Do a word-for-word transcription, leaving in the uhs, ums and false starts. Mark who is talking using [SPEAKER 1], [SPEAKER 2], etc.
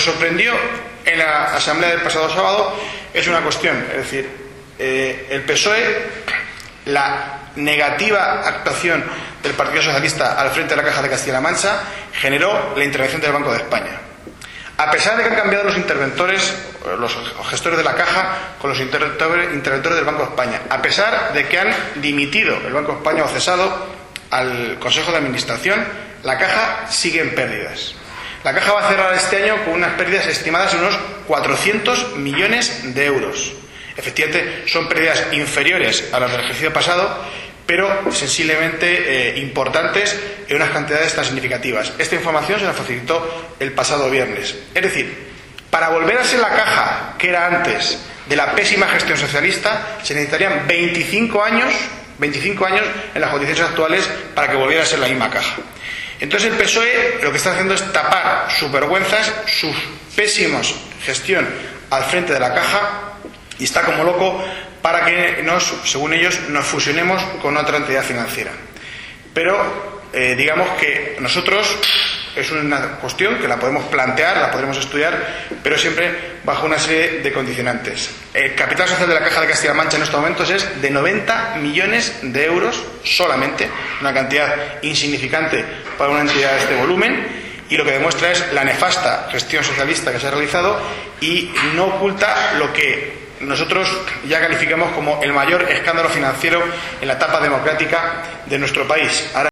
[SPEAKER 1] nos sorprendió en la asamblea del pasado sábado es una cuestión, es decir, eh, el P S O E, la negativa actuación del Partido Socialista al frente de la Caja de Castilla-La Mancha generó la intervención del Banco de España. A pesar de que han cambiado los interventores, los gestores de la Caja con los interventores del Banco de España, a pesar de que han dimitido el Banco de España o cesado al Consejo de Administración, la Caja sigue en pérdidas. La Caja va a cerrar este año con unas pérdidas estimadas en unos cuatrocientos millones de euros. Efectivamente, son pérdidas inferiores a las del ejercicio pasado, pero sensiblemente eh, importantes en unas cantidades tan significativas. Esta información se la facilitó el pasado viernes. Es decir, para volver a ser la Caja que era antes de la pésima gestión socialista, se necesitarían veinticinco años, veinticinco años en las condiciones actuales para que volviera a ser la misma Caja. Entonces el P S O E lo que está haciendo es tapar sus vergüenzas, sus pésimos gestión al frente de la Caja, y está como loco para que nos, según ellos, nos fusionemos con otra entidad financiera. Pero eh, digamos que nosotros es una cuestión que la podemos plantear, la podremos estudiar, pero siempre bajo una serie de condicionantes. El capital social de la Caja de Castilla-La Mancha en estos momentos es de noventa millones de euros solamente, una cantidad insignificante para una entidad de este volumen, y lo que demuestra es la nefasta gestión socialista que se ha realizado y no oculta lo que nosotros ya calificamos como el mayor escándalo financiero en la etapa democrática de nuestro país. Ahora